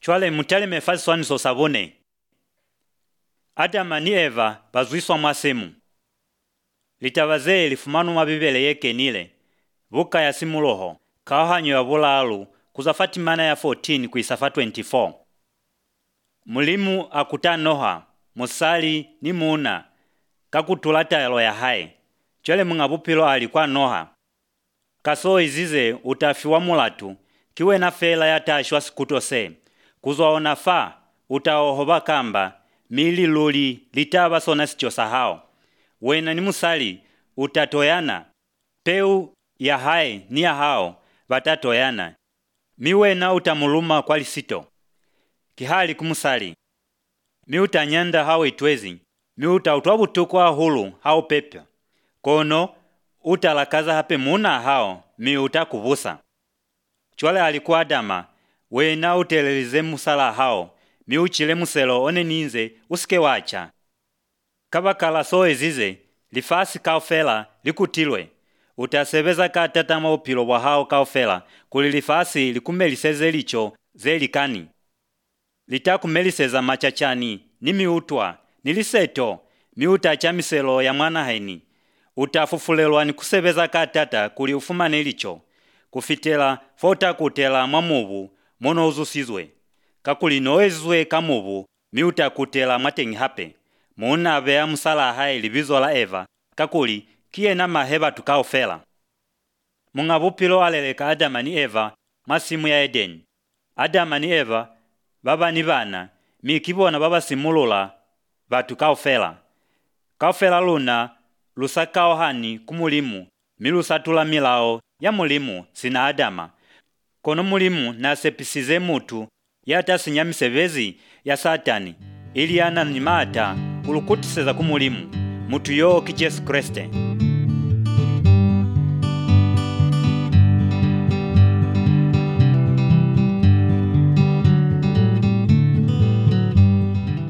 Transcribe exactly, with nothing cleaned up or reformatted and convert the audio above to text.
chwale mutale mefasiswaniso sabone. Adama ni Eva bazwiswa mwasemu. Litavaze lifumanu mabibele yekenile. Vuka ya simuloho, kawahanyo ya vulalu, kuzafati mana ya fourteen kuisafa twenty-four. Mulimu akuta Noha, musali ni muna, kakutulata yalo ya hai. Chwele mungabupilo alikuwa Noha. Kaso izize utafiwa mulatu, kiwe na fela ya tashwa sikutose. Kuzwaona fa, utaohoba kamba, mili luli litaba sona sichosa hao. Wena ni musali, utatoyana, peu ya hai ni ya hao, watatoyana. Miwena utamuluma kwa lisito. Kihali kumusali. Mi utanyanda hao itwezi. Mi utautuabutukwa hulu hao pepe. Kono utalakaza hape muna hao mi utakubusa. Chwale alikuwa Adama, wena utelelize musala hao, mi uchile muselo one ninze usike wacha. Kabakala so ezize, lifasi kaofela likutilwe. Utasebeza katatama upilo wa hao kaofela, kuli lifasi likumeliseze licho ze likani. Litakumeliseza machachani, ni miutwa, niliseto, miuta miselo ya mwana haini. Utafufulelwa ni kusebeza katata kuli ufumane licho. Kufitela fota kutela mwamubu mono uzusizwe. Kakuli noezwe kamubu miuta kutela mwatengi hape. Muna abea musala hai libizo la Eva. Kakuli kie na maheba tukaofela. Mungabupilo aleleka Adama ni Eva masimu ya Eden. Adama ni Eva baba ni bana mikibona baba simulula batu kaofela. Kaofela luna lusakao hani kumulimu milusatula milao ya mulimu sina Adama. Kono mulimu nasepisize mutu yata sinyamisevezi ya Satani ili ana nimata kulukutiseza kumulimu mutu yo ki Jesu Kriste.